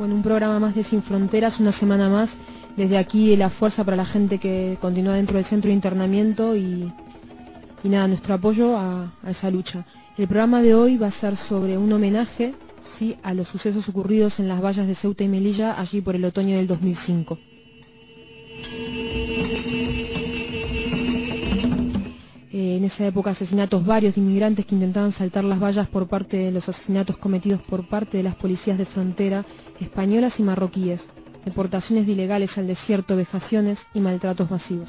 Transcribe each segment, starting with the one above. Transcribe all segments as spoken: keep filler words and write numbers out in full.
Bueno, un programa más de Sin Fronteras, una semana más. Desde aquí la fuerza para la gente que continúa dentro del centro de internamiento y, y nada, nuestro apoyo a, a esa lucha. El programa de hoy va a ser sobre un homenaje, sí, a los sucesos ocurridos en las vallas de Ceuta y Melilla allí por el otoño del dos mil cinco. Eh, en esa época asesinatos varios de inmigrantes que intentaban saltar las vallas por parte de los asesinatos cometidos por parte de las policías de frontera españolas y marroquíes, deportaciones de ilegales al desierto, vejaciones y maltratos masivos.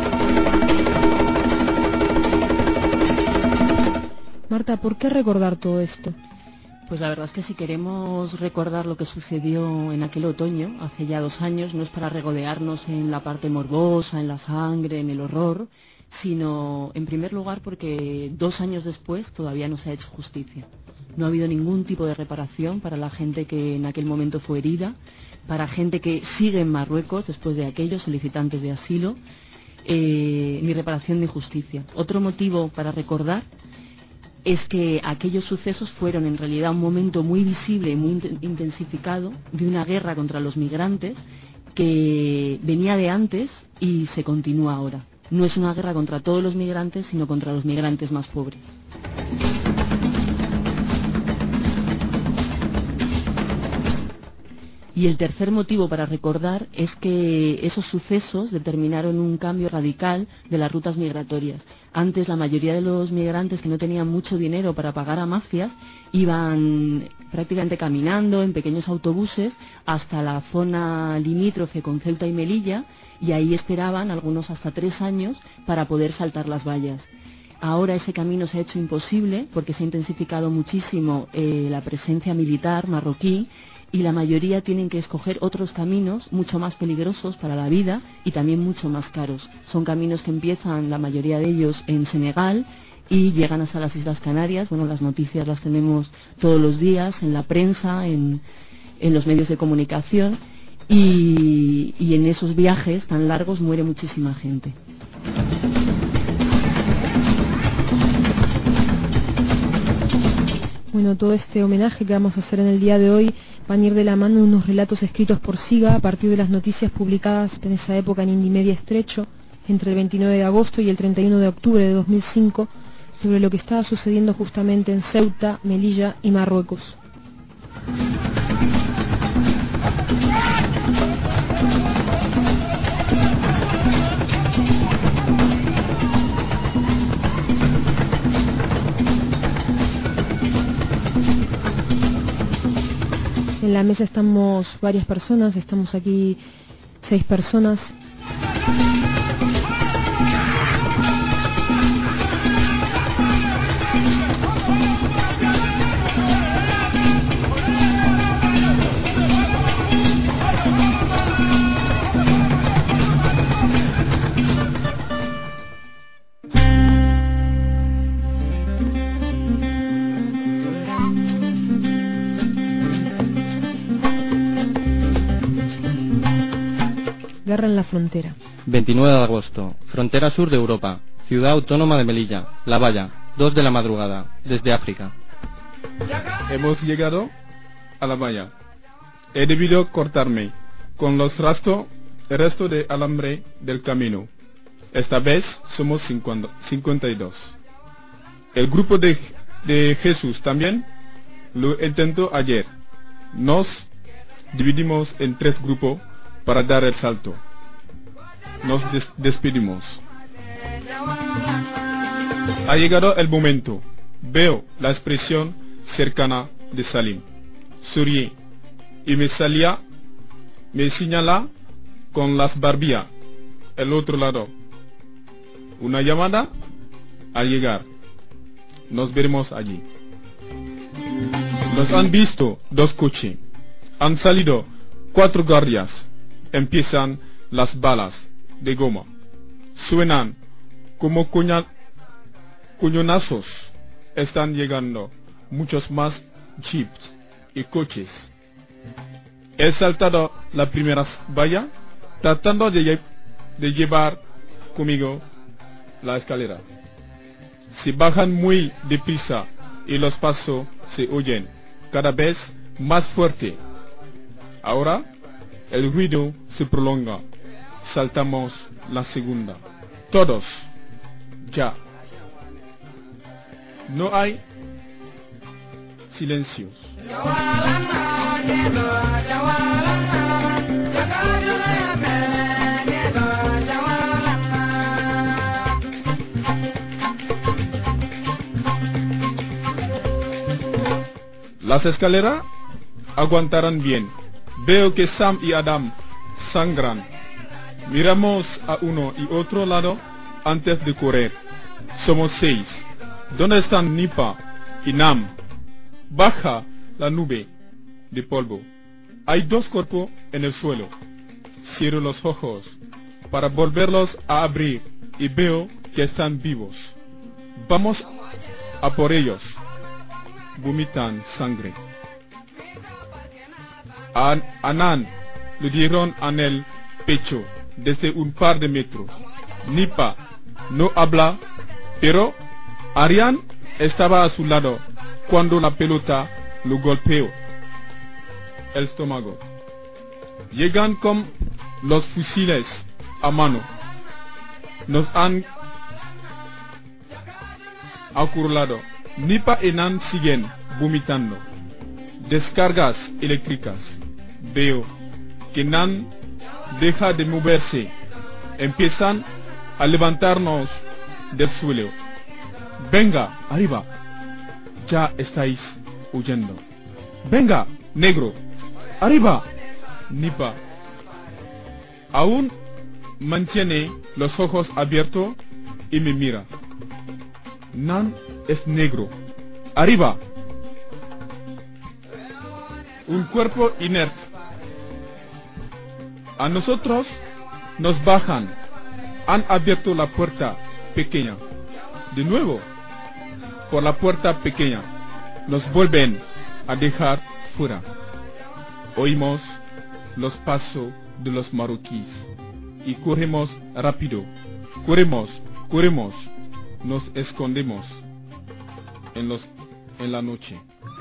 Marta, ¿por qué recordar todo esto? Pues la verdad es que si queremos recordar lo que sucedió en aquel otoño, hace ya dos años, no es para regodearnos en la parte morbosa, en la sangre, en el horror, sino en primer lugar porque dos años después todavía no se ha hecho justicia. No ha habido ningún tipo de reparación para la gente que en aquel momento fue herida, para gente que sigue en Marruecos después de aquellos solicitantes de asilo, eh, ni reparación ni justicia. Otro motivo para recordar es que aquellos sucesos fueron en realidad un momento muy visible y muy intensificado de una guerra contra los migrantes que venía de antes y se continúa ahora. No es una guerra contra todos los migrantes, sino contra los migrantes más pobres. Y el tercer motivo para recordar es que esos sucesos determinaron un cambio radical de las rutas migratorias. Antes la mayoría de los migrantes que no tenían mucho dinero para pagar a mafias iban prácticamente caminando en pequeños autobuses hasta la zona limítrofe con Ceuta y Melilla y ahí esperaban algunos hasta tres años para poder saltar las vallas. Ahora ese camino se ha hecho imposible porque se ha intensificado muchísimo eh, la presencia militar marroquí y la mayoría tienen que escoger otros caminos mucho más peligrosos para la vida y también mucho más caros. Son caminos que empiezan, la mayoría de ellos, en Senegal y llegan hasta las Islas Canarias. Bueno, las noticias las tenemos todos los días en la prensa, en, en los medios de comunicación y, y en esos viajes tan largos muere muchísima gente. Bueno, todo este homenaje que vamos a hacer en el día de hoy van a ir de la mano de unos relatos escritos por Siga a partir de las noticias publicadas en esa época en Indymedia Estrecho, entre el veintinueve de agosto y el treinta y uno de octubre de dos mil cinco, sobre lo que estaba sucediendo justamente en Ceuta, Melilla y Marruecos. En la mesa estamos varias personas, estamos aquí seis personas. Guerra en la frontera. veintinueve de agosto, frontera sur de Europa, ciudad autónoma de Melilla, La Valla, dos de la madrugada, desde África. Hemos llegado a La Valla. He debido cortarme con los rastros, el resto de alambre del camino. Esta vez somos cincuenta y dos. El grupo de, de Jesús también lo intentó ayer. Nos dividimos en tres grupos para dar el salto. Nos des despedimos. Ha llegado el momento. Veo la expresión cercana de Salim. Sonríe y me salía, me señala con las barbillas el otro lado. Una llamada al llegar. Nos veremos allí. Nos han visto dos coches. Han salido cuatro guardias. Empiezan las balas de goma. Suenan como coñonazos. Están llegando muchos más jeeps y coches. He saltado la primera valla tratando de, lle de llevar conmigo la escalera. Se bajan muy deprisa y los pasos se oyen cada vez más fuerte. Ahora el ruido se prolonga. Saltamos la segunda. Todos. Ya. No hay silencios. Las escaleras aguantarán bien. Veo que Sam y Adam sangran. Miramos a uno y otro lado antes de correr. Somos seis. ¿Dónde están Nipa y Nam? Baja la nube de polvo. Hay dos cuerpos en el suelo. Cierro los ojos para volverlos a abrir y veo que están vivos. Vamos a por ellos. Vomitan sangre. A Anan le dieron en el pecho desde un par de metros. Nipa no habla, pero Arián estaba a su lado cuando la pelota lo golpeó el estómago. Llegan con los fusiles a mano. Nos han acorralado. Nipa y Nan siguen vomitando. Descargas eléctricas. Veo que Nan deja de moverse. Empiezan a levantarnos del suelo. Venga, arriba. Ya estáis huyendo. Venga, negro. Arriba. Nipa aún mantiene los ojos abiertos y me mira. Nan es negro. Arriba. Un cuerpo inerte. A nosotros nos bajan. Han abierto la puerta pequeña. De nuevo, por la puerta pequeña, nos vuelven a dejar fuera. Oímos los pasos de los marroquíes y corremos rápido. Corremos, corremos. Nos escondemos en, los, en la noche.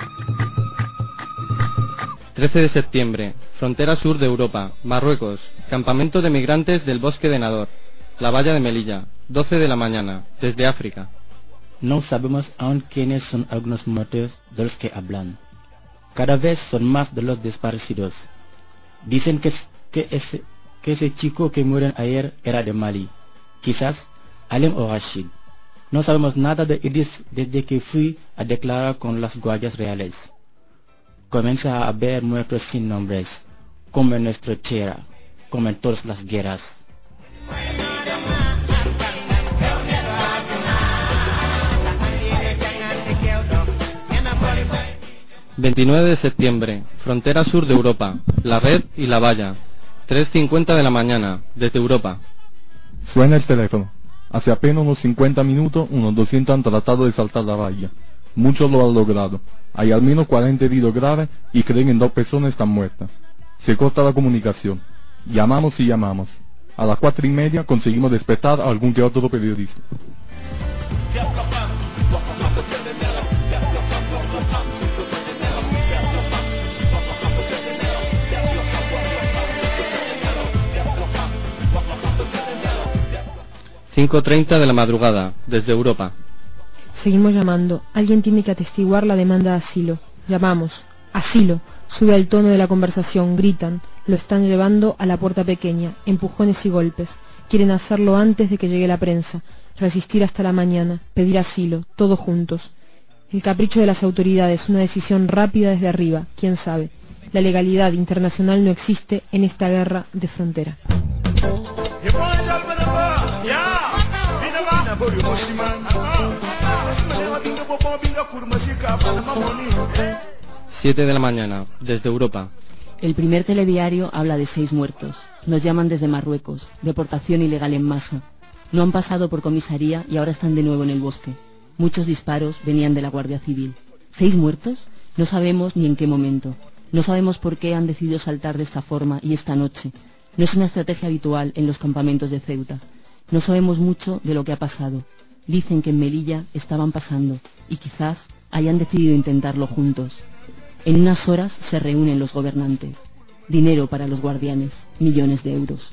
trece de septiembre, frontera sur de Europa, Marruecos, campamento de migrantes del bosque de Nador, la valla de Melilla, doce de la mañana, desde África. No sabemos aún quiénes son algunos muertos de los que hablan. Cada vez son más de los desaparecidos. Dicen que, que, ese, que ese chico que murió ayer era de Mali, quizás Alem o Rashid. No sabemos nada de Idris desde que fui a declarar con las guardias reales. Comienza a haber muertos sin nombres, como en nuestra tierra, como en todas las guerras. veintinueve de septiembre, frontera sur de Europa, la red y la valla, tres cincuenta de la mañana, desde Europa. Suena el teléfono. Hace apenas unos cincuenta minutos, unos doscientos han tratado de saltar la valla. Muchos lo han logrado. Hay al menos cuarenta heridos graves y creen en dos personas están muertas. Se corta la comunicación. Llamamos y llamamos. A las cuatro y media conseguimos despertar a algún que otro periodista. cinco treinta de la madrugada, desde Europa. Seguimos llamando. Alguien tiene que atestiguar la demanda de asilo. Llamamos. Asilo. Sube al tono de la conversación. Gritan. Lo están llevando a la puerta pequeña. Empujones y golpes. Quieren hacerlo antes de que llegue la prensa. Resistir hasta la mañana. Pedir asilo. Todos juntos. El capricho de las autoridades. Una decisión rápida desde arriba. ¿Quién sabe? La legalidad internacional no existe en esta guerra de frontera. siete de la mañana, desde Europa. El primer telediario habla de seis muertos. Nos llaman desde Marruecos. Deportación ilegal en masa. No han pasado por comisaría y ahora están de nuevo en el bosque. Muchos disparos venían de la Guardia Civil. ¿Seis muertos? No sabemos ni en qué momento. No sabemos por qué han decidido saltar de esta forma y esta noche. No es una estrategia habitual en los campamentos de Ceuta. No sabemos mucho de lo que ha pasado. Dicen que en Melilla estaban pasando y quizás hayan decidido intentarlo juntos. En unas horas se reúnen los gobernantes. dinero para los guardianes, millones de euros.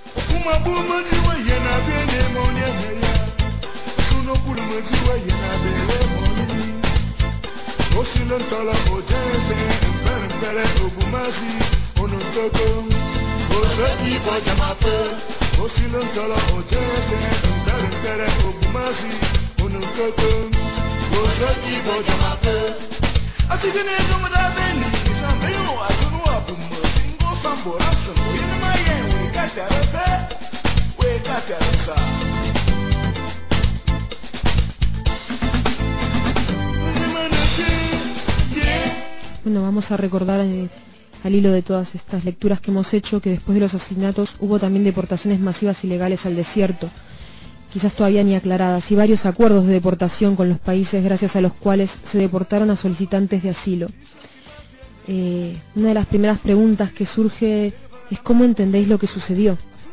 Bueno, vamos a recordar eh, al hilo de todas estas lecturas que hemos hecho que después de los asesinatos hubo también deportaciones masivas ilegales al desierto, quizás todavía ni aclaradas, y varios acuerdos de deportación con los países gracias a los cuales se deportaron a solicitantes de asilo. Eh, una de las primeras preguntas que surge es ¿cómo entendéis lo que sucedió?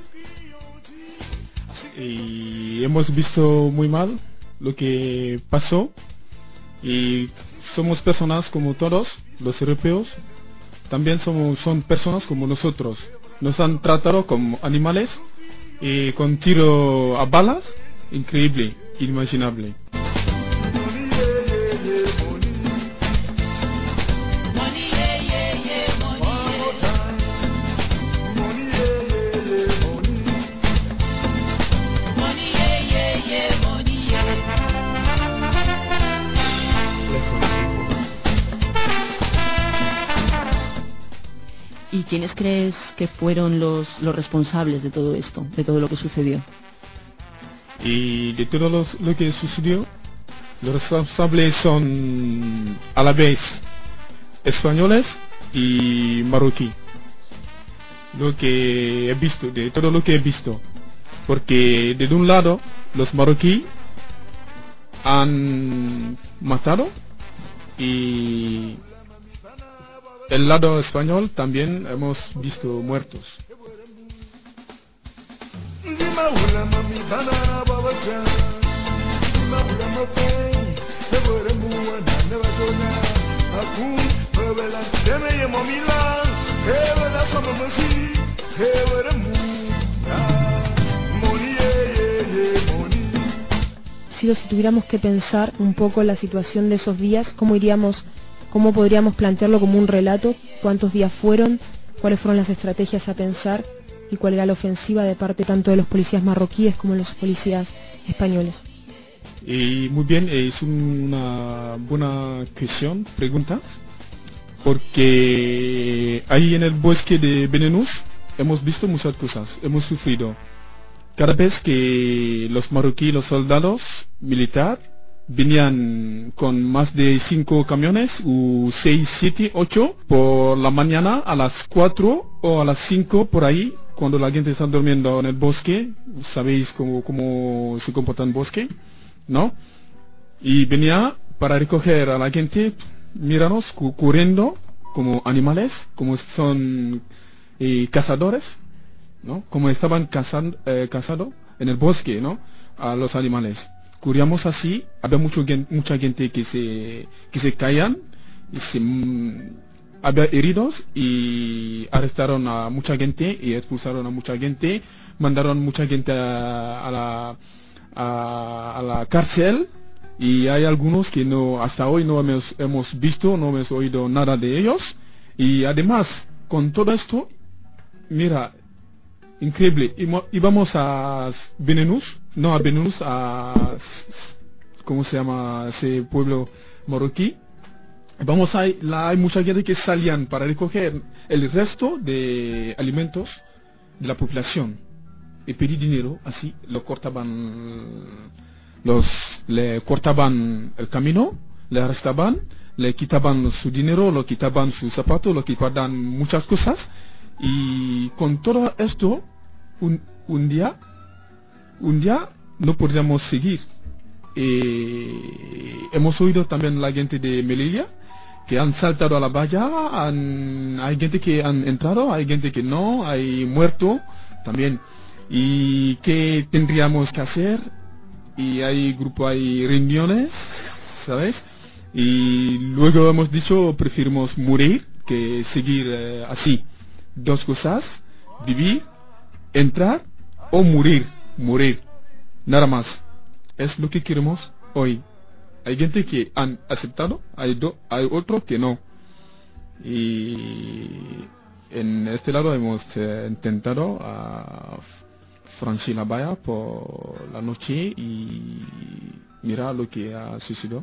Y hemos visto muy mal lo que pasó y somos personas como todos los europeos, también somos son personas como nosotros, nos han tratado como animales y con tiro a balas, increíble, inimaginable. ¿Y quiénes crees que fueron los, los responsables de todo esto, de todo lo que sucedió? Y de todo los, lo que sucedió, los responsables son a la vez españoles y marroquí. Lo que he visto, de todo lo que he visto. Porque de un lado, los marroquí han matado y el lado español también hemos visto muertos. Si tuviéramos que pensar un poco la situación de esos días, ¿cómo iríamos, cómo podríamos plantearlo como un relato? ¿Cuántos días fueron? ¿Cuáles fueron las estrategias a pensar? ¿Y cuál era la ofensiva de parte tanto de los policías marroquíes como de los policías españoles? Y muy bien, es una buena cuestión, pregunta, porque ahí en el bosque de Benenús hemos visto muchas cosas, hemos sufrido. Cada vez que los marroquíes, los soldados militares, venían con más de cinco camiones, o seis, siete, ocho, por la mañana a las cuatro o a las cinco por ahí, cuando la gente está durmiendo en el bosque, sabéis cómo, cómo se comporta el bosque, ¿no? Y venía para recoger a la gente, míranos, corriendo como animales, como son eh, cazadores, ¿no? Como estaban cazando, eh, cazado en el bosque, ¿no? A los animales. Corríamos así, había mucho, mucha gente que se, que se caían, y se, mm, había heridos y arrestaron a mucha gente y expulsaron a mucha gente, mandaron mucha gente a, a la a, a la cárcel, y hay algunos que no hasta hoy no hemos, hemos visto, no hemos oído nada de ellos. Y además, con todo esto, mira, increíble, íbamos a Benenús, no a Benenús, a, ¿cómo se llama ese pueblo marroquí? Vamos a, la, hay mucha gente que salían para recoger el resto de alimentos de la población y pedir dinero, así lo cortaban, los le cortaban el camino, le arrestaban, le quitaban su dinero, lo quitaban sus zapatos, lo quitaban muchas cosas. Y con todo esto, un, un día, un día no podríamos seguir. Eh, hemos oído también la gente de Melilla que han saltado a la valla, han, hay gente que han entrado, hay gente que no, hay muerto también. ¿Y qué tendríamos que hacer? Y hay grupo, hay reuniones, ¿sabes? Y luego hemos dicho, preferimos morir que seguir eh, así. dos cosas: vivir, entrar o morir, morir, nada más. Es lo que queremos hoy. Hay gente que han aceptado, hay, do, hay otros que no. Y en este lado hemos eh, intentado uh, franchir la valla por la noche y mira lo que ha sucedido.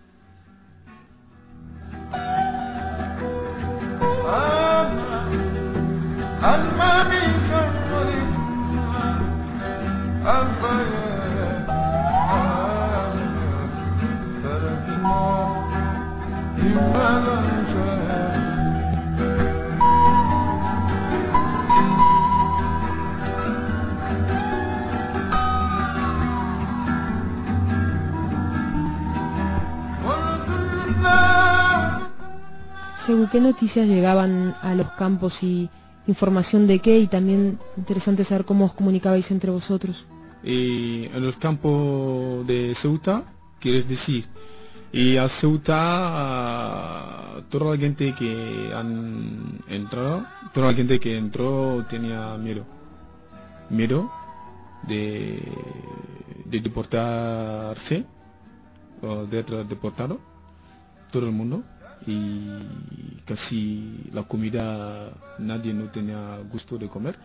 Según qué noticias llegaban a los campos y información de qué, y también interesante saber cómo os comunicabais entre vosotros. Y en los campos de Ceuta, quieres decir, y a Ceuta toda la gente que han entrado, toda la gente que entró tenía miedo, miedo de, de deportarse o de ser deportado, todo el mundo. Y casi la comida nadie no tenía gusto de comer,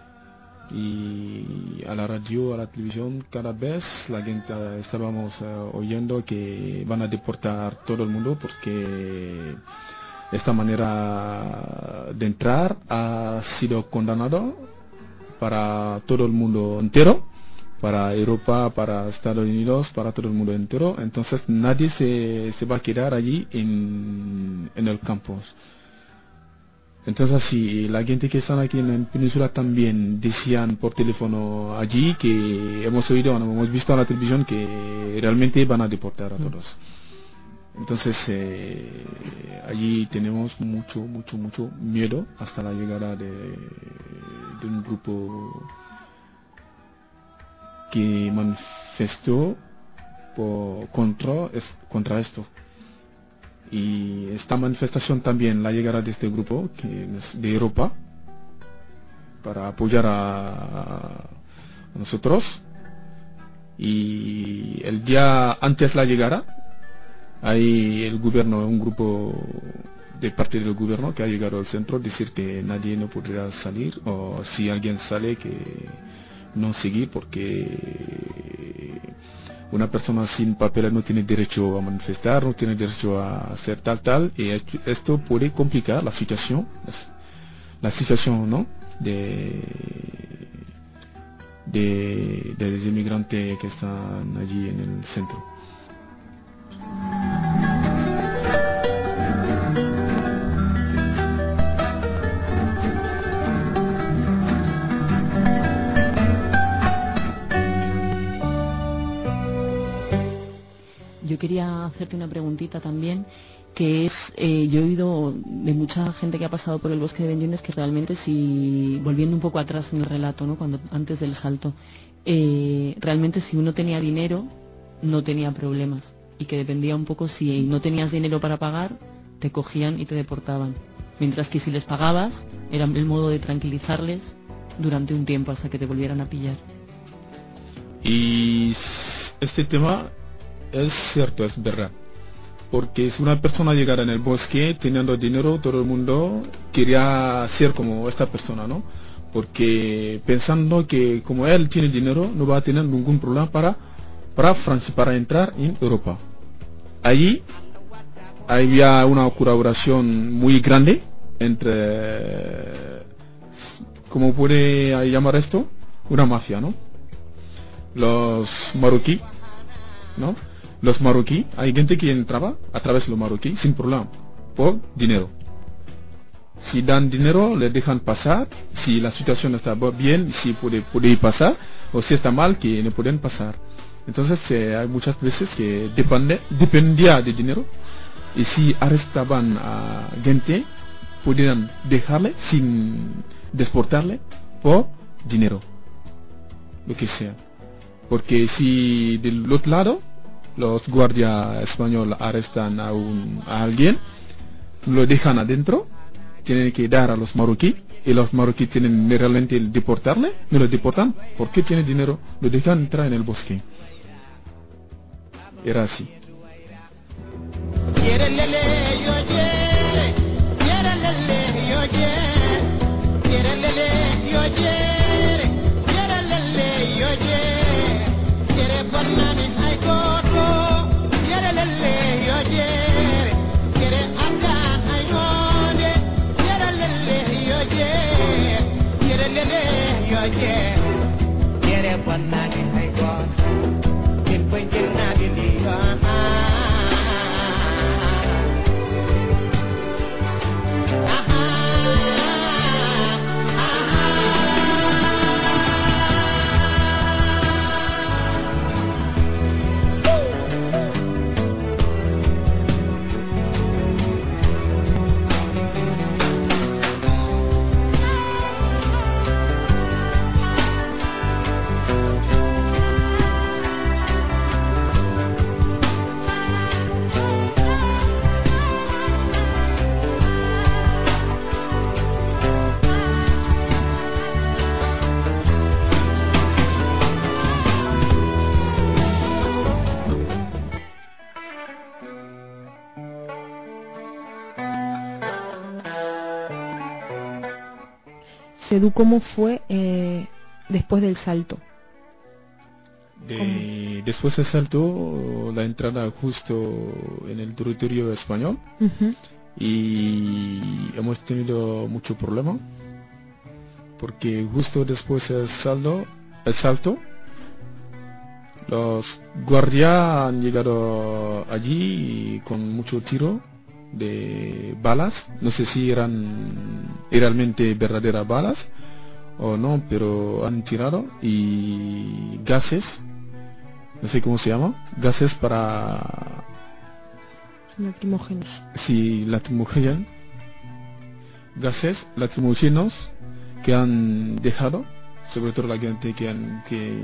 y a la radio, a la televisión, cada vez la gente estábamos uh, oyendo que van a deportar todo el mundo porque esta manera de entrar ha sido condenado para todo el mundo entero, para Europa, para Estados Unidos, para todo el mundo entero. Entonces nadie se, se va a quedar allí en, en el campus. Entonces sí, la gente que está aquí en la península también decían por teléfono allí que hemos oído, hemos visto en la televisión que realmente van a deportar a todos. Entonces eh, allí tenemos mucho, mucho, mucho miedo hasta la llegada de, de un grupo que manifestó por, contra, es, contra esto. Y esta manifestación también la llegará de este grupo que es de Europa para apoyar a, a nosotros. Y el día antes la llegada hay el gobierno, un grupo de parte del gobierno que ha llegado al centro, decir que nadie no podrá salir, o si alguien sale que no seguir, porque una persona sin papeles no tiene derecho a manifestar, no tiene derecho a hacer tal tal, y esto puede complicar la situación, la situación, ¿no? de de, de los inmigrantes que están allí en el centro. Yo quería hacerte una preguntita también, que es, eh, yo he oído de mucha gente que ha pasado por el bosque de Benyunes que realmente, si volviendo un poco atrás en el relato, ¿no? Cuando antes del salto, eh, realmente si uno tenía dinero no tenía problemas, y que dependía un poco, si no tenías dinero para pagar te cogían y te deportaban, mientras que si les pagabas era el modo de tranquilizarles durante un tiempo hasta que te volvieran a pillar. Y este tema es cierto, es verdad, porque si una persona llegara en el bosque teniendo dinero, todo el mundo quería ser como esta persona, ¿no? Porque pensando que como él tiene dinero no va a tener ningún problema para para Francia, para entrar en Europa. Allí había una colaboración muy grande entre, ¿cómo puede llamar esto? Una mafia, ¿no? Los marroquíes, ¿no? Los marroquíes, hay gente que entraba a través de los marroquíes sin problema, por dinero. Si dan dinero, le dejan pasar. Si la situación está bien, si puede, puede pasar, o si está mal, que no pueden pasar. Entonces eh, hay muchas veces que depende, dependía de dinero, y si arrestaban a gente, podían dejarle sin deportarle por dinero, lo que sea. Porque si del otro lado los guardias españoles arrestan a, un, a alguien, lo dejan adentro, tienen que dar a los marroquíes y los marroquíes tienen realmente el deportarle, no lo deportan, porque tiene dinero, lo dejan entrar en el bosque. Era así. Sedú, ¿cómo fue eh, después del salto? De, después del salto, la entrada justo en el territorio español, Uh-huh. y hemos tenido mucho problema porque justo después del salto, el salto los guardias han llegado allí con mucho tiro de balas, no sé si eran realmente verdaderas balas o no, pero han tirado, y gases, no sé cómo se llama, gases para Lacrimógenos. sí, lacrimógenos, gases lacrimógenos que han dejado, sobre todo la gente que han que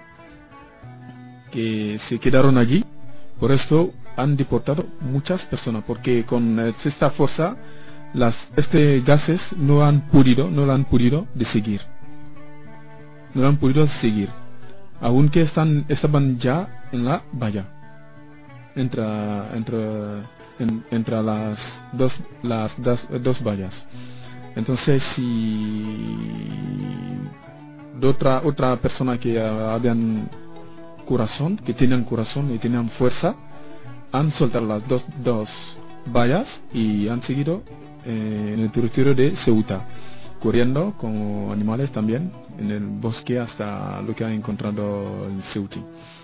que se quedaron allí. Por esto han deportado muchas personas, porque con esta fuerza las este gases no han podido no lo han podido de seguir no lo han podido seguir aunque están estaban ya en la valla entre entre en, entre las dos las dos, dos vallas. Entonces, si de otra otra persona que habían corazón, que tenían corazón y tenían fuerza, han soltado las dos dos vallas y han seguido eh, en el territorio de Ceuta, corriendo como animales también en el bosque hasta lo que han encontrado en Ceuta.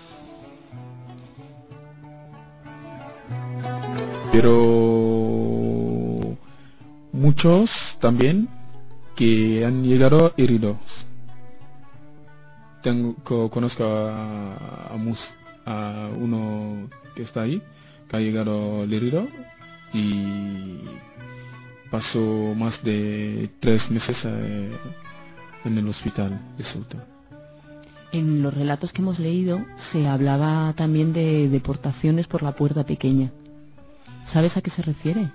Pero muchos también que han llegado heridos. Tengo, conozco a, a, mus, a uno que está ahí, que ha llegado herido y pasó más de tres meses eh, en el hospital de Ceuta. En los relatos que hemos leído se hablaba también de deportaciones por la puerta pequeña. ¿Sabes a qué se refiere?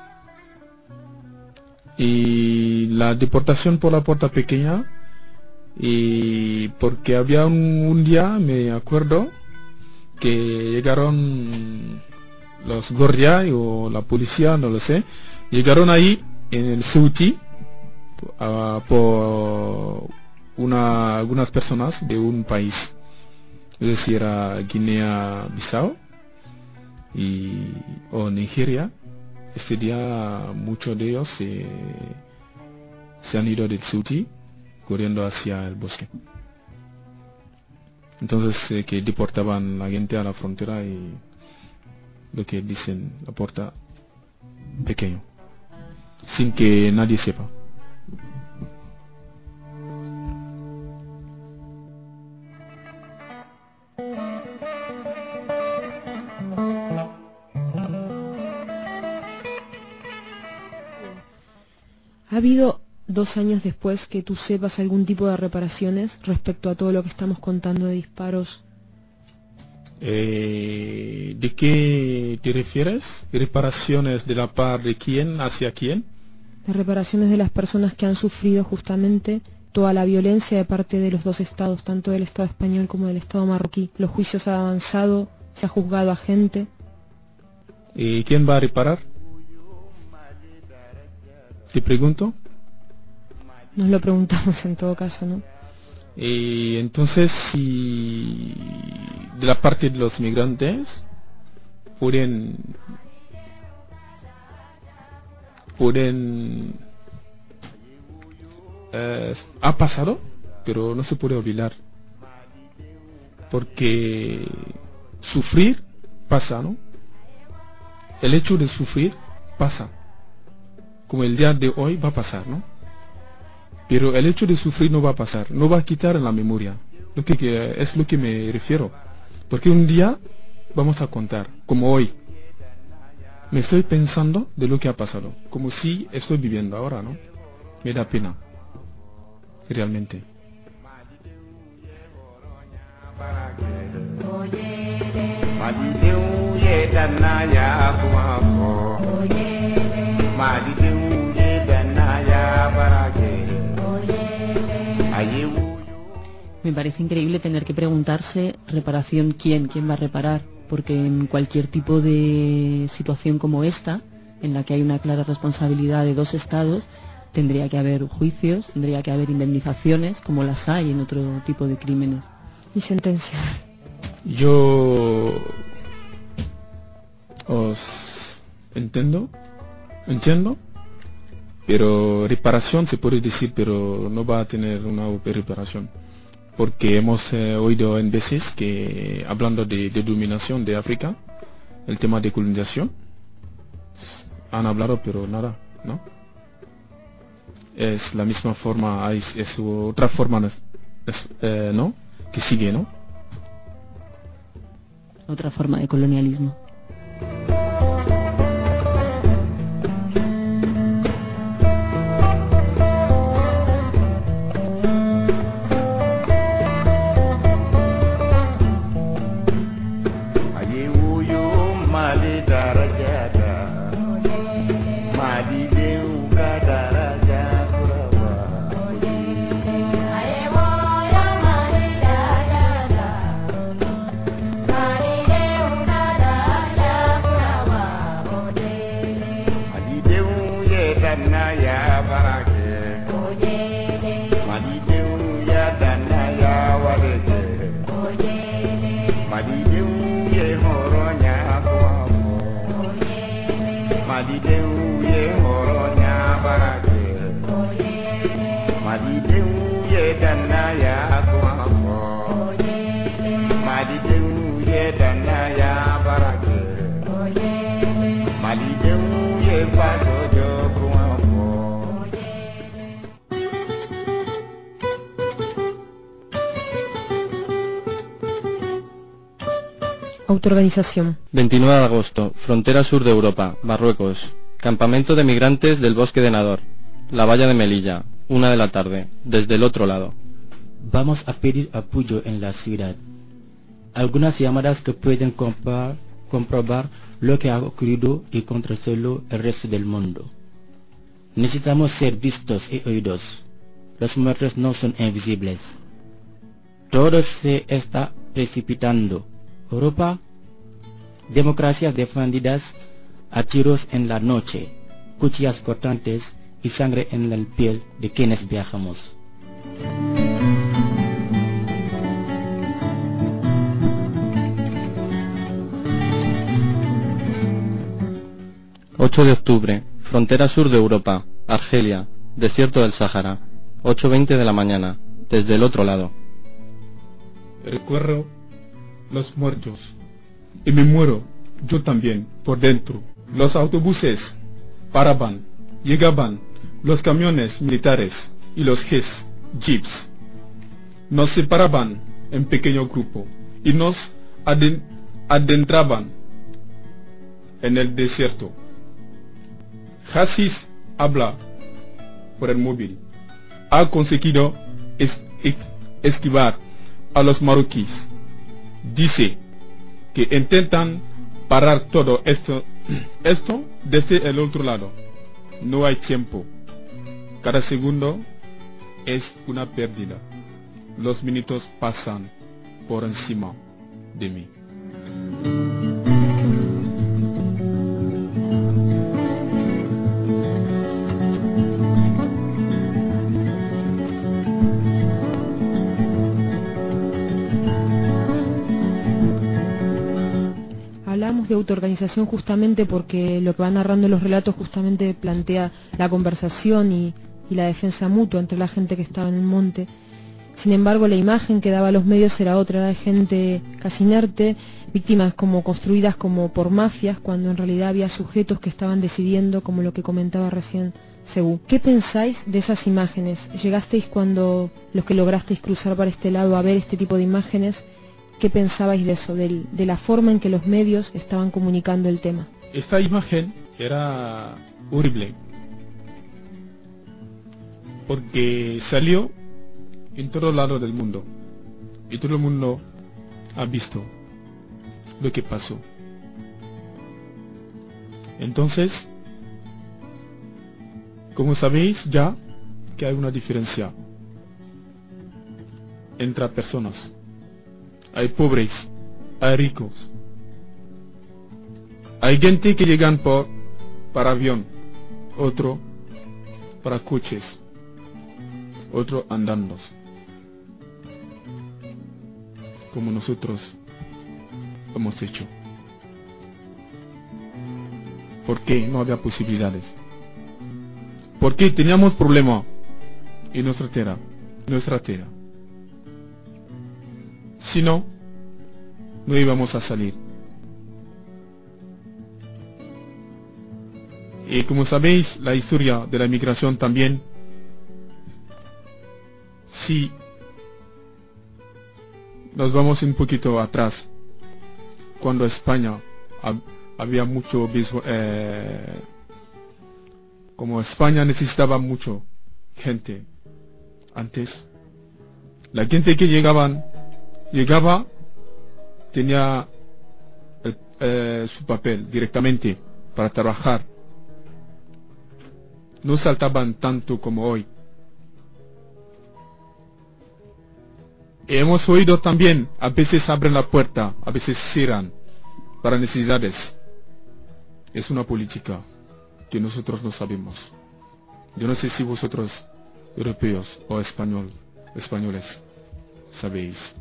Y la deportación por la puerta pequeña, y porque había un, un día, me acuerdo, que llegaron los guardias o la policía, no lo sé, llegaron ahí en el Ceuta uh, por una, algunas personas de un país, es decir, era Guinea-Bissau y o Nigeria. Este día muchos de ellos se, se han ido del Ceuta corriendo hacia el bosque. Entonces eh, que deportaban a la gente a la frontera, y lo que dicen la puerta pequeño, sin que nadie sepa. ¿Ha habido dos años después que tú sepas algún tipo de reparaciones respecto a todo lo que estamos contando de disparos? Eh, ¿De qué te refieres? ¿Reparaciones de la parte de quién hacia quién? las reparaciones de las personas que han sufrido justamente toda la violencia de parte de los dos estados, tanto del Estado español como del Estado marroquí. Los juicios han avanzado, se ha juzgado a gente. ¿Y quién va a reparar? Te pregunto. Nos lo preguntamos en todo caso, ¿no? Y entonces, si de la parte de los migrantes pueden pueden eh, ha pasado, pero no se puede olvidar, porque sufrir pasa, ¿no? El hecho de sufrir pasa, como el día de hoy va a pasar, ¿no? Pero el hecho de sufrir no va a pasar, no va a quitar en la memoria, lo que, que es lo que me refiero, porque un día vamos a contar, como hoy, me estoy pensando de lo que ha pasado, como si estoy viviendo ahora, ¿no? Me da pena, realmente. Me parece increíble tener que preguntarse reparación quién, quién va a reparar, porque en cualquier tipo de situación como esta, en la que hay una clara responsabilidad de dos estados, tendría que haber juicios, tendría que haber indemnizaciones, como las hay en otro tipo de crímenes. Y sentencias. Yo os entiendo, entiendo, pero reparación se puede decir, pero no va a tener una reparación. Porque hemos eh, oído en veces que, hablando de, de dominación de África, el tema de colonización, han hablado, pero nada, ¿no? Es la misma forma, es, es otra forma, es, eh, ¿no? Que sigue, ¿no? Otra forma de colonialismo. Autoorganización. veintinueve de agosto, frontera sur de Europa, Marruecos. Campamento de migrantes del bosque de Nador. La valla de Melilla, una de la tarde, desde el otro lado. Vamos a pedir apoyo en la ciudad. Algunas llamadas que pueden compar, comprobar lo que ha ocurrido y contrastarlo el resto del mundo. Necesitamos ser vistos y oídos. Los muertos no son invisibles. Todo se está precipitando. Europa, democracias defendidas a tiros en la noche, cuchillas cortantes y sangre en la piel de quienes viajamos. ocho de octubre, frontera sur de Europa, Argelia, desierto del Sáhara, ocho veinte de la mañana, desde el otro lado. Recuerdo los muertos y me muero yo también por dentro. Los autobuses paraban, llegaban los camiones militares y los jets, jeeps. Nos separaban en pequeño grupo y nos adentraban en el desierto. Hassis habla por el móvil. Ha conseguido es, es, esquivar a los marroquíes. Dice que intentan parar todo esto, esto desde el otro lado. No hay tiempo. Cada segundo es una pérdida. Los minutos pasan por encima de mí. Hablamos de autoorganización justamente porque lo que van narrando los relatos justamente plantea la conversación y, y la defensa mutua entre la gente que estaba en el monte. Sin embargo, la imagen que daba a los medios era otra, era de gente casi inerte, víctimas como construidas como por mafias, cuando en realidad había sujetos que estaban decidiendo, como lo que comentaba recién Sebu. ¿Qué pensáis de esas imágenes? ¿Llegasteis cuando los que lograsteis cruzar para este lado a ver este tipo de imágenes? ¿Qué pensabais de eso, de, de la forma en que los medios estaban comunicando el tema? Esta imagen era horrible, porque salió en todos lados del mundo y todo el mundo ha visto lo que pasó. Entonces, como sabéis ya que hay una diferencia entre personas. Hay pobres, hay ricos, hay gente que llegan por para avión, otro para coches, otro andando, como nosotros hemos hecho. ¿Por qué no había posibilidades? Porque teníamos problemas en nuestra tierra, nuestra tierra. Si no, no íbamos a salir. Y como sabéis, la historia de la inmigración también, si nos vamos un poquito atrás, cuando España hab, había mucho, eh, como España necesitaba mucho gente antes, la gente que llegaban llegaba tenía el, eh, su papel directamente para trabajar. No saltaban tanto como hoy. Y hemos oído también, a veces abren la puerta, a veces cierran para necesidades. Es una política que nosotros no sabemos. Yo no sé si vosotros, europeos o español, españoles, sabéis.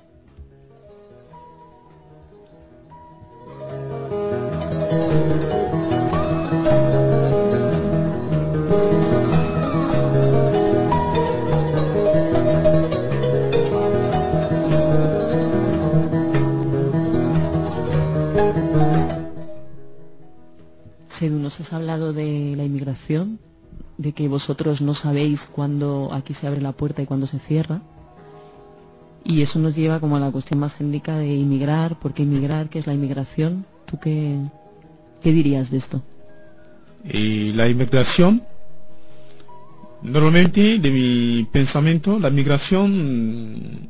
Sedu, nos has hablado de la inmigración, de que vosotros no sabéis cuándo aquí se abre la puerta y cuándo se cierra, y eso nos lleva como a la cuestión más générica de inmigrar. ¿Por qué inmigrar? ¿Qué es la inmigración? ¿Tú qué, qué dirías de esto? Y la inmigración, normalmente de mi pensamiento, la inmigración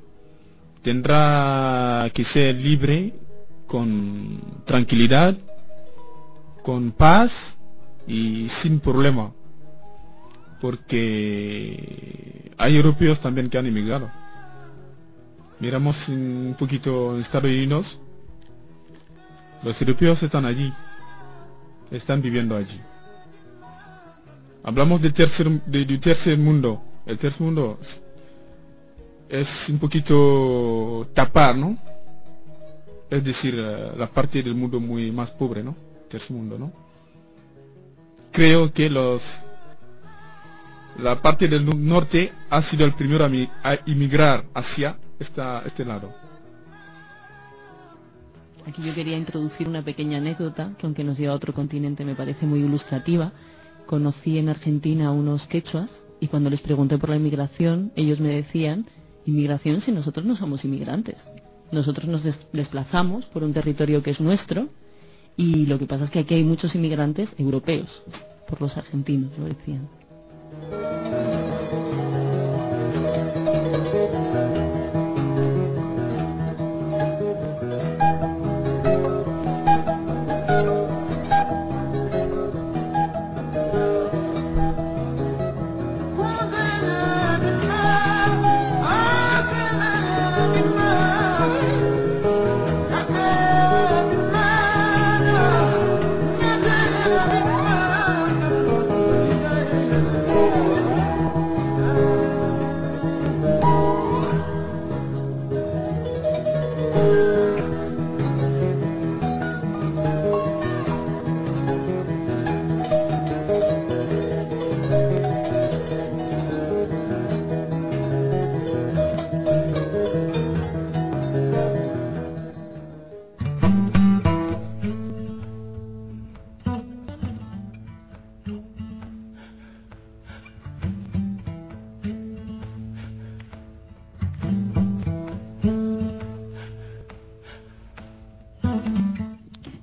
tendrá que ser libre, con tranquilidad, con paz y sin problema, porque hay europeos también que han emigrado. Miramos un poquito en Estados Unidos, los europeos están allí, están viviendo allí. Hablamos del tercer, de, del tercer mundo. El tercer mundo es un poquito tapar, ¿no? Es decir, la parte del mundo muy más pobre, ¿no? Tercer mundo, ¿no? Creo que los la parte del norte ha sido el primero a, mi, a inmigrar hacia esta, este lado. Aquí yo quería introducir una pequeña anécdota que, aunque nos lleva a otro continente, me parece muy ilustrativa. Conocí en Argentina a unos quechuas y cuando les pregunté por la inmigración, ellos me decían: inmigración si nosotros no somos inmigrantes. Nosotros nos des- desplazamos por un territorio que es nuestro, y lo que pasa es que aquí hay muchos inmigrantes europeos, por los argentinos, lo decían.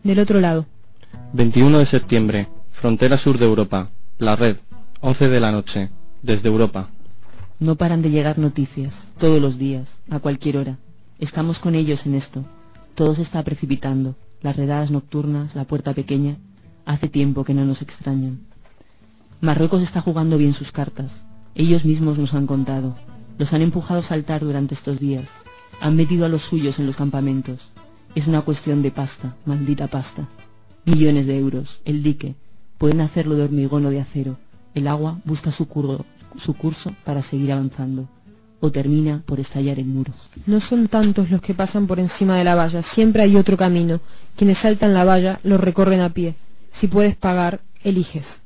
Del otro lado. veintiuno de septiembre, frontera sur de Europa, La Red, once de la noche, desde Europa. No paran de llegar noticias, todos los días, a cualquier hora. Estamos con ellos en esto. Todo se está precipitando, las redadas nocturnas, la puerta pequeña. Hace tiempo que no nos extrañan. Marruecos está jugando bien sus cartas. Ellos mismos nos han contado. Los han empujado a saltar durante estos días. Han metido a los suyos en los campamentos. Es una cuestión de pasta, maldita pasta. Millones de euros, el dique. Pueden hacerlo de hormigón o de acero. El agua busca su, curso, su curso para seguir avanzando. O termina por estallar en muros. No son tantos los que pasan por encima de la valla. Siempre hay otro camino. Quienes saltan la valla lo recorren a pie. Si puedes pagar, eliges.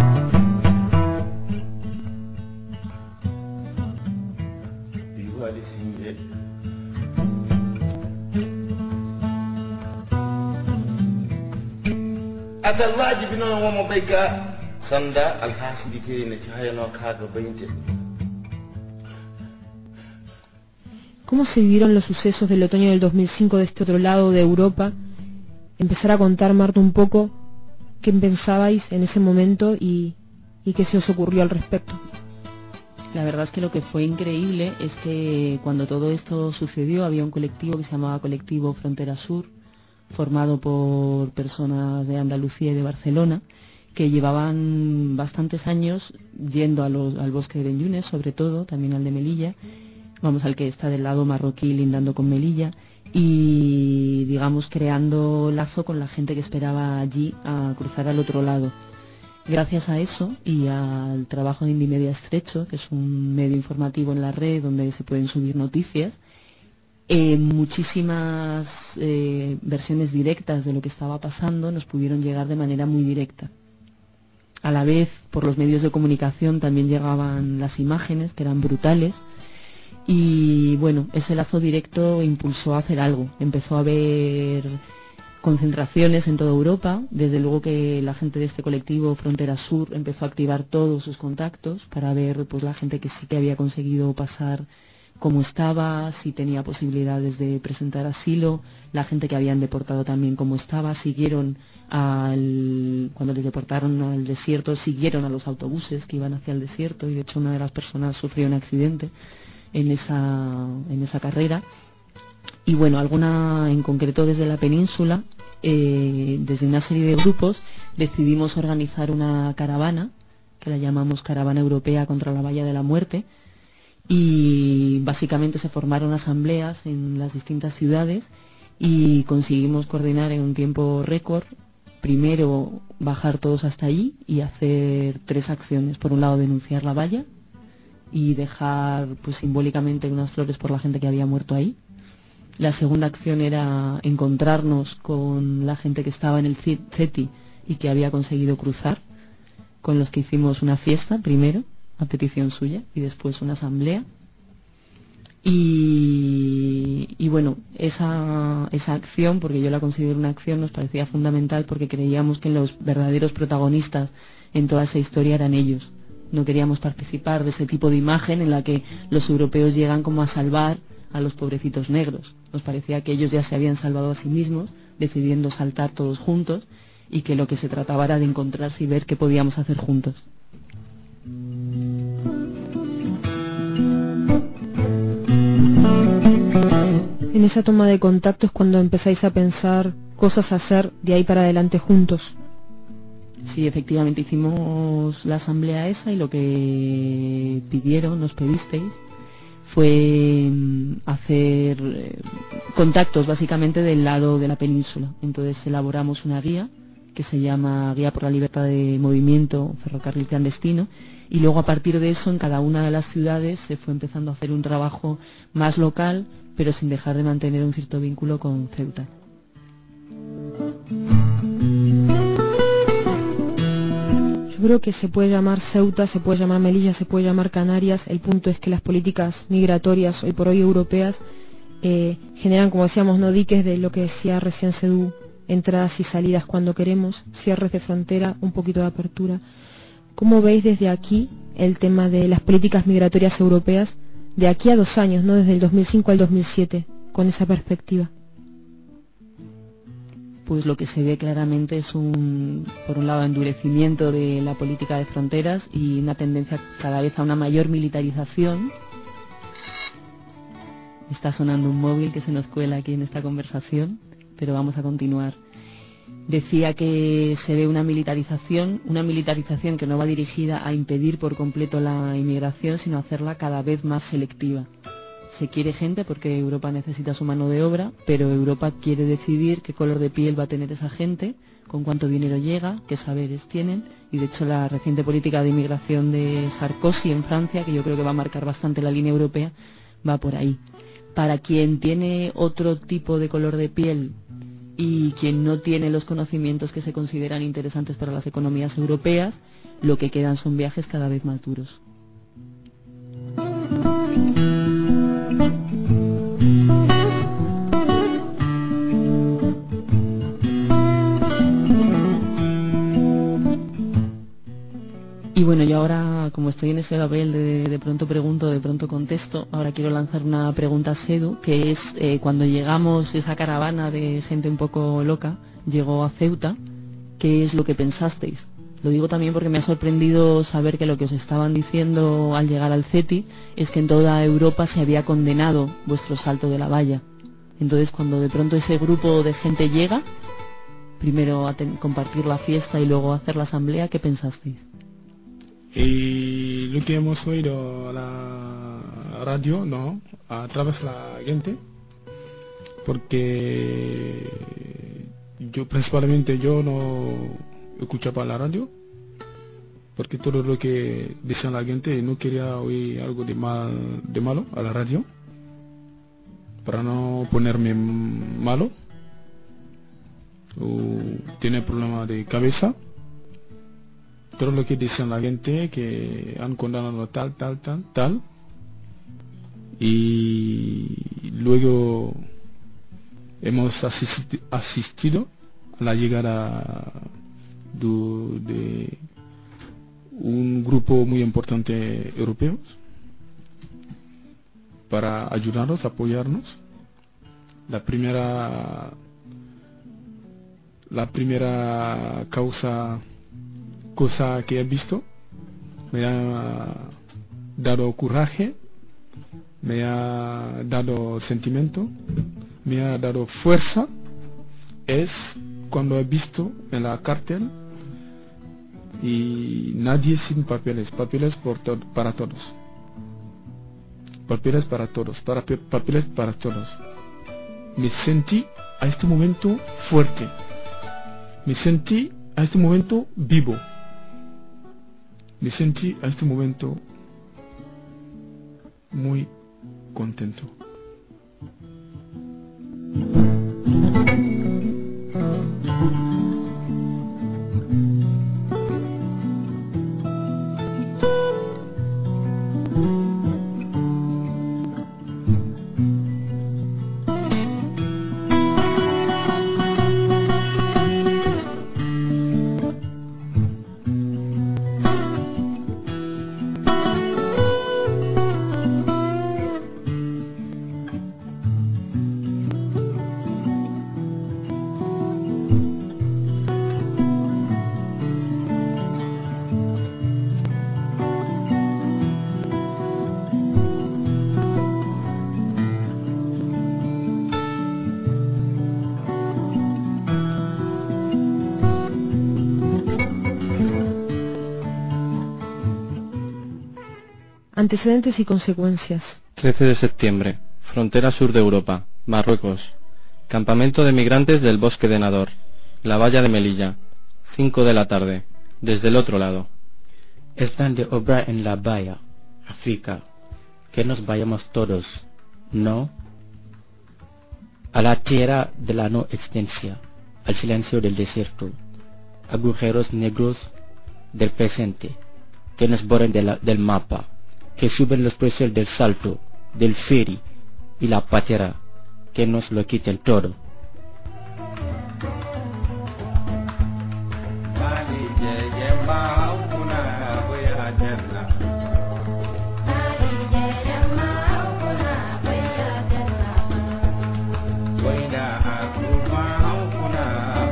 Atallaji binono womo bayga sanda alhasidite ne chayano kaga bayinte. ¿Cómo se vivieron los sucesos del otoño del dos mil cinco de este otro lado de Europa? Empezar a contar, Marta, un poco qué pensabais en ese momento y, y qué se os ocurrió al respecto. La verdad es que lo que fue increíble es que cuando todo esto sucedió había un colectivo que se llamaba Colectivo Frontera Sur, formado por personas de Andalucía y de Barcelona, que llevaban bastantes años yendo a los, al bosque de Ben Younes, sobre todo, también al de Melilla, vamos, al que está del lado marroquí lindando con Melilla, y digamos creando lazo con la gente que esperaba allí a cruzar al otro lado. Gracias a eso y al trabajo de Indimedia Estrecho, que es un medio informativo en la red donde se pueden subir noticias, Eh, muchísimas eh, versiones directas de lo que estaba pasando nos pudieron llegar de manera muy directa. A la vez, por los medios de comunicación también llegaban las imágenes, que eran brutales, y bueno, ese lazo directo impulsó a hacer algo. Empezó a haber concentraciones en toda Europa, desde luego que la gente de este colectivo Frontera Sur empezó a activar todos sus contactos para ver pues la gente que sí que había conseguido pasar cómo estaba, si tenía posibilidades de presentar asilo, la gente que habían deportado también cómo estaba, siguieron al, cuando les deportaron al desierto, siguieron a los autobuses que iban hacia el desierto, y de hecho una de las personas sufrió un accidente en esa, en esa carrera. Y bueno, alguna en concreto desde la península, eh, desde una serie de grupos, decidimos organizar una caravana, que la llamamos Caravana Europea contra la Valla de la Muerte, y básicamente se formaron asambleas en las distintas ciudades y conseguimos coordinar en un tiempo récord, primero bajar todos hasta allí y hacer tres acciones. Por un lado, denunciar la valla y dejar pues simbólicamente unas flores por la gente que había muerto ahí. La segunda acción era encontrarnos con la gente que estaba en el CETI y que había conseguido cruzar, con los que hicimos una fiesta primero a petición suya y después una asamblea. Y, y bueno, esa, esa acción, porque yo la considero una acción, nos parecía fundamental porque creíamos que los verdaderos protagonistas en toda esa historia eran ellos. No queríamos participar de ese tipo de imagen en la que los europeos llegan como a salvar a los pobrecitos negros. Nos parecía que ellos ya se habían salvado a sí mismos, decidiendo saltar todos juntos, y que lo que se trataba era de encontrarse y ver qué podíamos hacer juntos. En esa toma de contacto es cuando empezáis a pensar cosas a hacer de ahí para adelante juntos. Sí, efectivamente hicimos la asamblea esa y lo que pidieron, nos pedisteis, fue hacer eh, contactos básicamente del lado de la península. Entonces elaboramos una guía que se llama Guía por la Libertad de Movimiento Ferrocarril Clandestino, y luego a partir de eso en cada una de las ciudades se fue empezando a hacer un trabajo más local, pero sin dejar de mantener un cierto vínculo con Ceuta. Yo creo que se puede llamar Ceuta, se puede llamar Melilla, se puede llamar Canarias. El punto es que las políticas migratorias hoy por hoy europeas eh, generan, como decíamos, no diques de lo que decía recién Sedú, entradas y salidas cuando queremos, cierres de frontera, un poquito de apertura. ¿Cómo veis desde aquí el tema de las políticas migratorias europeas de aquí a dos años, no desde el dos mil cinco al dos mil siete, con esa perspectiva? pues lo que se ve claramente es un, por un lado, endurecimiento de la política de fronteras y una tendencia cada vez a una mayor militarización. Está sonando un móvil que se nos cuela aquí en esta conversación, pero vamos a continuar. Decía que se ve una militarización, una militarización que no va dirigida a impedir por completo la inmigración, sino a hacerla cada vez más selectiva. Se quiere gente porque Europa necesita su mano de obra, pero Europa quiere decidir qué color de piel va a tener esa gente, con cuánto dinero llega, qué saberes tienen, y de hecho la reciente política de inmigración de Sarkozy en Francia, que yo creo que va a marcar bastante la línea europea, va por ahí. Para quien tiene otro tipo de color de piel y quien no tiene los conocimientos que se consideran interesantes para las economías europeas, lo que quedan son viajes cada vez más duros. Y bueno, yo ahora, como estoy en ese papel de, de pronto pregunto, de pronto contesto, ahora quiero lanzar una pregunta a Sedu, que es eh, cuando llegamos, esa caravana de gente un poco loca, llegó a Ceuta, ¿qué es lo que pensasteis? Lo digo también porque me ha sorprendido saber que lo que os estaban diciendo al llegar al CETI es que en toda Europa se había condenado vuestro salto de la valla. Entonces, cuando de pronto ese grupo de gente llega, primero a ten- compartir la fiesta y luego a hacer la asamblea, ¿qué pensasteis? Y lo que hemos oído a la radio, no, a través de la gente, porque yo principalmente yo no escuchaba la radio, porque todo lo que decía la gente no quería oír algo de mal, de malo a la radio, para no ponerme malo o tener problema de cabeza. Todo lo que dicen la gente que han condenado tal, tal, tal, tal, y luego hemos asisti- asistido a la llegada de, de un grupo muy importante europeo para ayudarnos, apoyarnos. La primera, la primera causa cosa que he visto me ha dado coraje, me ha dado sentimiento, me ha dado fuerza, es cuando he visto en la cárcel y nadie sin papeles, papeles por to- para todos, papeles para todos, para papeles para todos. Me sentí a este momento fuerte, me sentí a este momento vivo. Me sentí a este momento muy contento. Antecedentes y consecuencias. trece de septiembre, frontera sur de Europa, Marruecos. Campamento de migrantes del bosque de Nador, la valla de Melilla, cinco de la tarde, desde el otro lado. Están de obra en la bahía, África. Que nos vayamos todos, ¿no? A la tierra de la no existencia, al silencio del desierto, agujeros negros del presente, que nos borren de la- del mapa, que suben los precios del salto, del ferry y la patera, que nos lo quiten todo. Wait,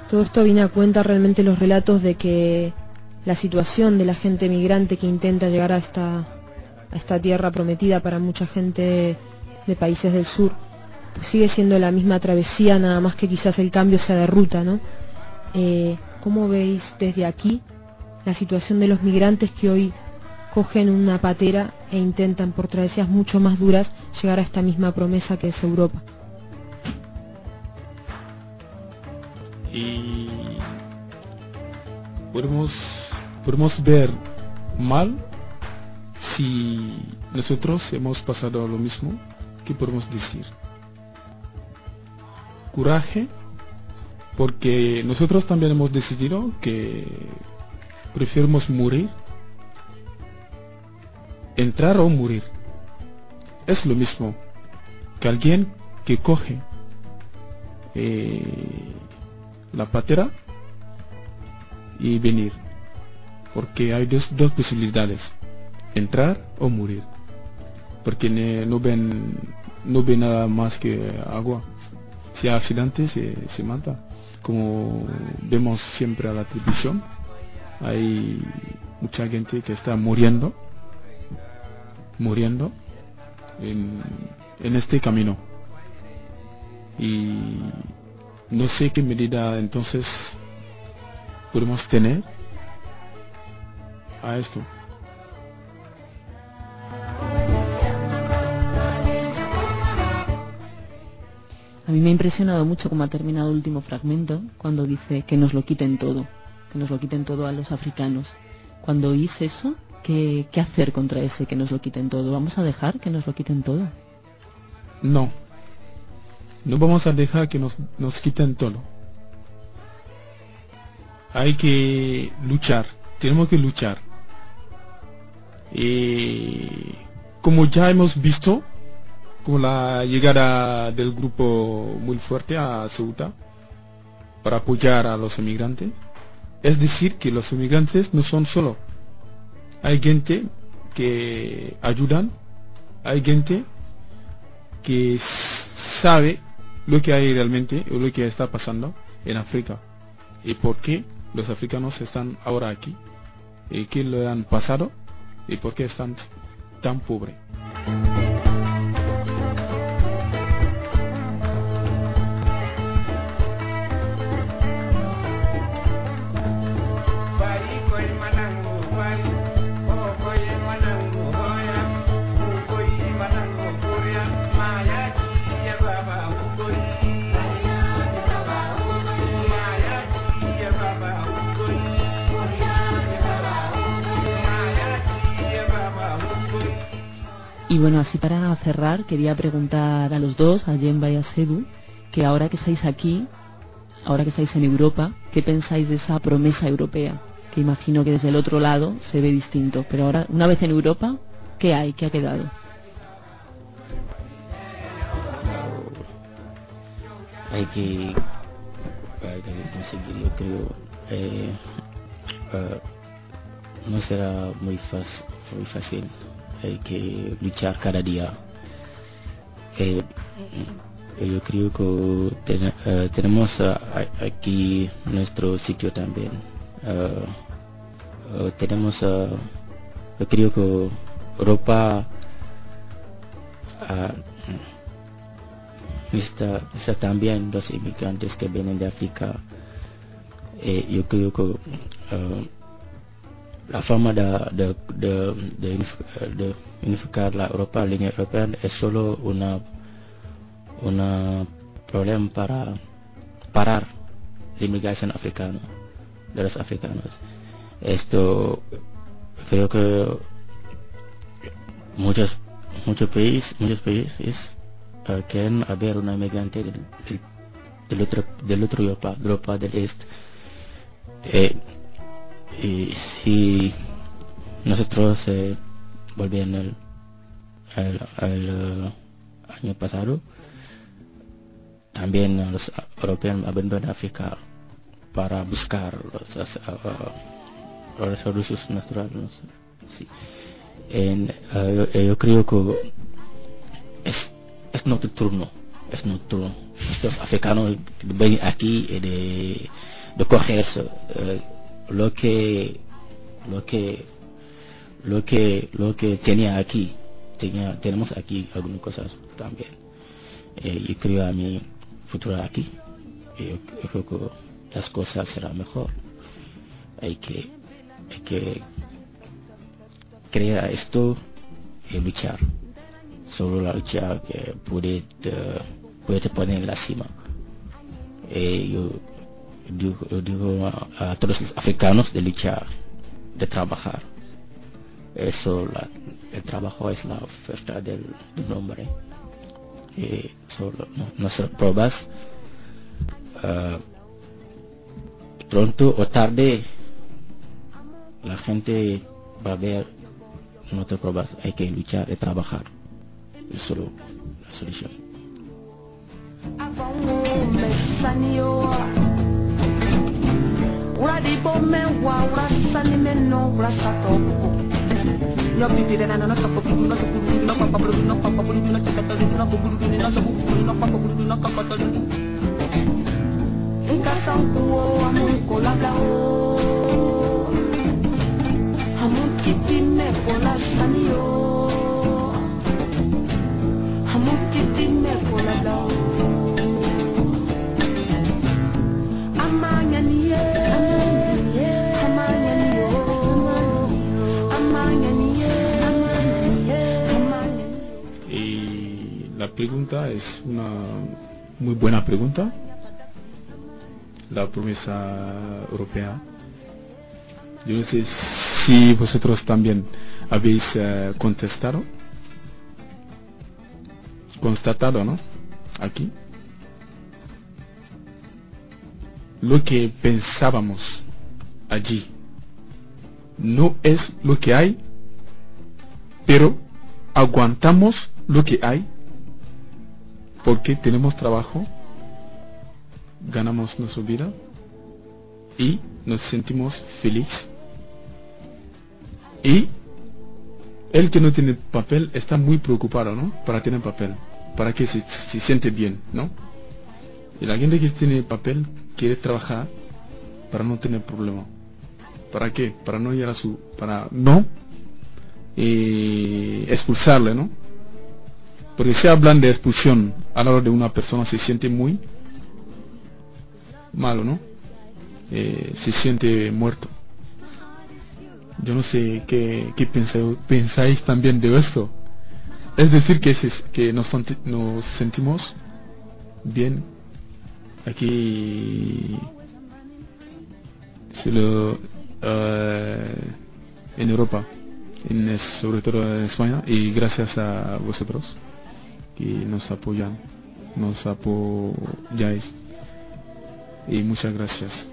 Todo esto viene a cuenta realmente los relatos de que la situación de la gente migrante que intenta llegar a esta, a esta tierra prometida para mucha gente de países del sur, pues sigue siendo la misma travesía, nada más que quizás el cambio sea de ruta, ¿no? Eh, ¿Cómo veis desde aquí la situación de los migrantes que hoy cogen una patera e intentan por travesías mucho más duras llegar a esta misma promesa que es Europa? Y podemos, podemos ver mal si nosotros hemos pasado lo mismo. ¿Qué podemos decir? Coraje, porque nosotros también hemos decidido que preferimos morir, entrar o morir. Es lo mismo que alguien que coge eh, la patera y venir, porque hay dos, dos posibilidades: entrar o morir, porque ne, no ven no ven nada más que agua. Si hay accidente se, se mata, como vemos siempre a la televisión. Hay mucha gente que está muriendo muriendo en, en este camino, y no sé qué medida entonces podemos tener a esto. A mí me ha impresionado mucho cómo ha terminado el último fragmento, cuando dice que nos lo quiten todo, que nos lo quiten todo a los africanos. Cuando oís eso, ¿qué, qué hacer contra ese que nos lo quiten todo? ¿Vamos a dejar que nos lo quiten todo? No, no vamos a dejar que nos, nos quiten todo. Hay que luchar, tenemos que luchar. Y como ya hemos visto, como la llegada del grupo muy fuerte a Ceuta para apoyar a los inmigrantes, es decir que los inmigrantes no son solo, hay gente que ayudan, hay gente que sabe lo que hay realmente o lo que está pasando en África y por qué los africanos están ahora aquí, y qué lo han pasado y por qué están tan pobres. Y bueno, así para cerrar, quería preguntar a los dos, a Yemba y a Sedu, que ahora que estáis aquí, ahora que estáis en Europa, ¿qué pensáis de esa promesa europea? Que imagino que desde el otro lado se ve distinto, pero ahora, una vez en Europa, ¿qué hay? ¿Qué ha quedado? Hay que, hay que conseguir, yo creo, eh, uh, no será muy fácil, muy fácil. Hay que luchar cada día. Eh, yo creo que ten, uh, tenemos uh, aquí nuestro sitio también. Uh, uh, tenemos, uh, yo creo que Europa uh, está, está también los inmigrantes que vienen de África. Eh, yo creo que uh, la forma de, de, de, de, de unificar la Europa, la línea europea, es solo una una problema para parar la inmigración africana de los africanos. Esto creo que muchos muchos países muchos países uh, quieren haber una inmigrante del, del, del otro del otro Europa, Europa del Este. Eh, Y si nosotros eh, volvemos el, el, el uh, año pasado, también los europeos abandonan África para buscar los, uh, los recursos naturales. No sé, sí. En, uh, yo, yo creo que es, es nuestro turno, es nuestro turno estos africanos ven aquí y de, de coger eh, lo que lo que lo que lo que tenía aquí tenía tenemos aquí algunas cosas también eh, y creo a mi futuro aquí y yo creo que las cosas serán mejor. Hay que hay que creer a esto y luchar. Solo la lucha que puede te, puede te poner en la cima. Y yo digo, yo digo a, a todos los africanos de luchar, de trabajar. Eso, la, el trabajo es la oferta del, del hombre. Y solo no, nuestras pruebas, uh, pronto o tarde, la gente va a ver nuestras pruebas. Hay que luchar y trabajar. Es solo la solución. Y la pregunta es una muy buena pregunta. La promesa europea. Yo no sé si vosotros también habéis uh, contestado, constatado, ¿no? Aquí. Lo que pensábamos allí no es lo que hay, pero aguantamos lo que hay porque tenemos trabajo, ganamos nuestra vida y nos sentimos felices. Y el que no tiene papel está muy preocupado, ¿no? Para tener papel, para que se, se siente bien, ¿no? Y la gente que tiene papel quiere trabajar para no tener problema. ¿Para qué? Para no ir a su, para no eh, expulsarle, ¿no? Porque si hablan de expulsión a la hora de una persona se siente muy malo, ¿no? Eh, se siente muerto. Yo no sé qué, qué pensáis, pensáis también de esto. Es decir, que, se, que nos, nos sentimos bien aquí solo, uh, en Europa, en, sobre todo en España, y gracias a vosotros que nos apoyan, nos apoyáis, y muchas gracias.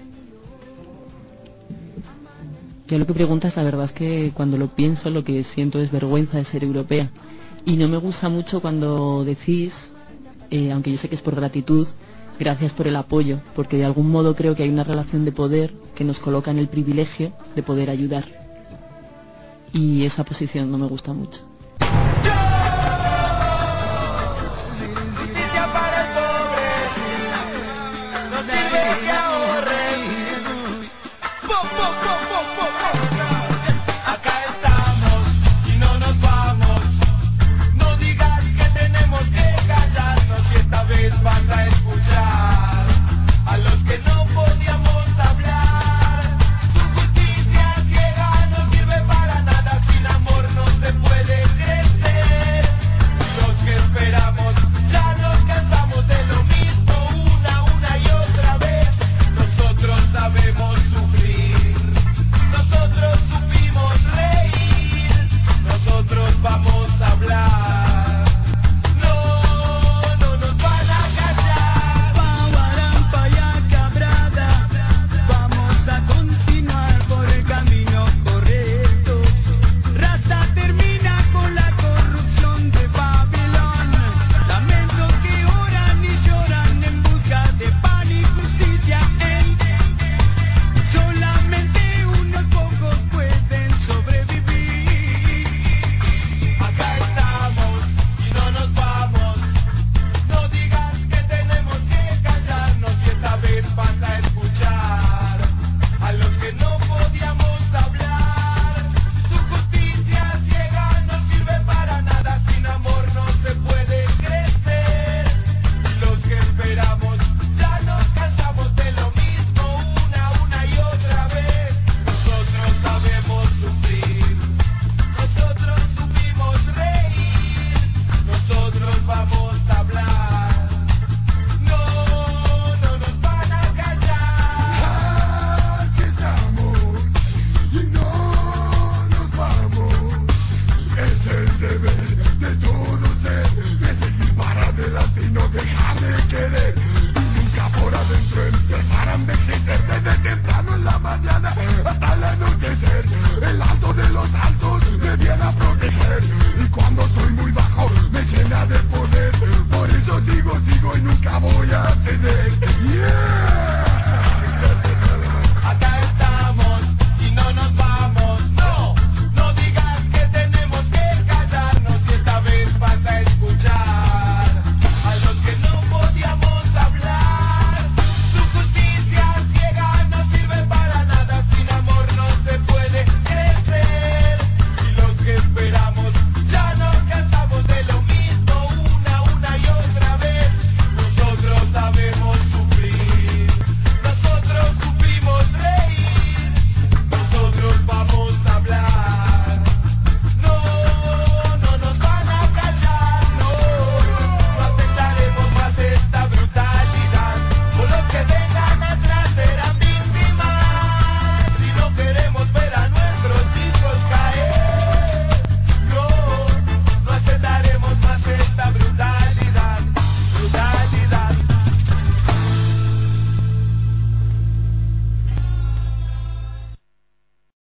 Yo lo que preguntas, la verdad es que cuando lo pienso, lo que siento es vergüenza de ser europea. Y no me gusta mucho cuando decís, eh, aunque yo sé que es por gratitud, gracias por el apoyo, porque de algún modo creo que hay una relación de poder que nos coloca en el privilegio de poder ayudar. Y esa posición no me gusta mucho. Po, po, po, po, po, po.